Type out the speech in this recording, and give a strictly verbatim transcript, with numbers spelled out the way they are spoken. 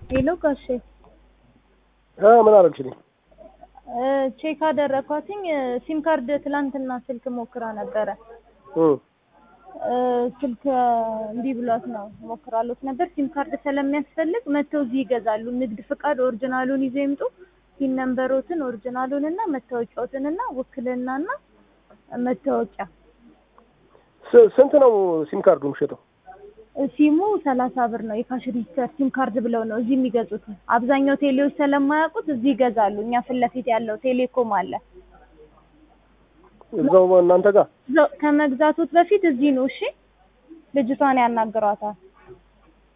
ሄሎ ጋሼ አ ምን አረግሽልኝ? ቼክ አደረኳትኝ ሲም ካርድ ትላንትና ስልክ ሞክራ ነበረ እ ስልክ እንዲ ብሏት ነው ሞክራሉት ነበር ሲም ካርድ ስለሚያስፈልግ መተው እዚህ ይገዛሉ ንግድ ፍቃድ ኦሪጅናሉን ይዘው ይምጡ ሲም ነምበሮትን ኦሪጅናሉንና መታወቂያውንና ውክልናና መታወቂያ ስንት ነው ሲም ካርዱ የሚሸጠው? ሲሙ ሰላሳ ብር ነው የካሽ ሪጂስተር ሲም ካርድ ብለው ነው እዚህ የሚገዙት አብዛኛው ቴሌዎች ስለማያውቁት እዚህ ይገዛሉ እኛ ፍለፊት ያለው ቴሌኮም አለ እዛው እናንተ ጋር ከመግዛቱት በፊት እዚህ ነው እሺ ልጅቷን ያናገሯታል